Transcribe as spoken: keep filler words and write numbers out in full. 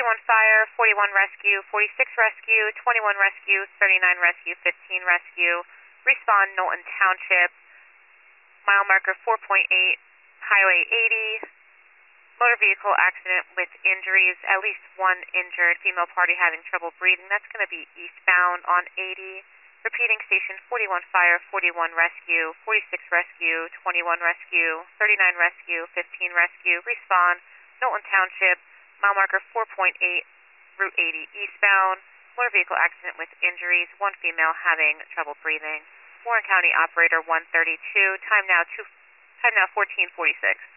forty-one fire, forty-one rescue, forty-six rescue, twenty-one rescue, thirty-nine rescue, fifteen rescue. Respond Knowlton Township, mile marker four point eight, Highway eighty. Motor vehicle accident with injuries, at least one injured, female party having trouble breathing. That's going to be eastbound on eighty. Repeating, station forty-one fire, forty-one rescue, forty-six rescue, twenty-one rescue, thirty-nine rescue, fifteen rescue. Respond Knowlton Township, mile marker four point eight, Route eighty eastbound. Motor vehicle accident with injuries, one female having trouble breathing. Warren County operator one thirty-two, time now two, time now fourteen forty-six.